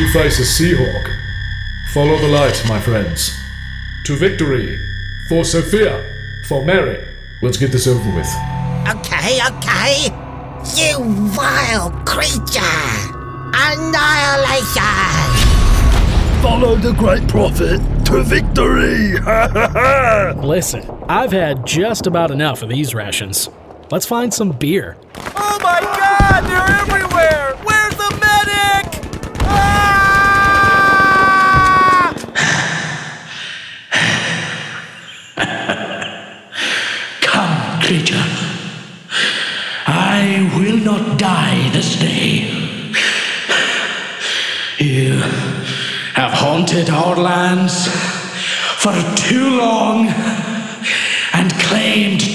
You face a Seahawk. Follow the light, my friends. To victory. For Sophia. For Mary. Let's get this over with. Okay. You vile creature! Annihilation! Follow the great prophet to victory! Listen, I've had just about enough of these rations. Let's find some beer. Oh my god, they're everywhere! Where's the medic? Ah! Come, creature. I will not die this day. You have haunted our lands for too long and claimed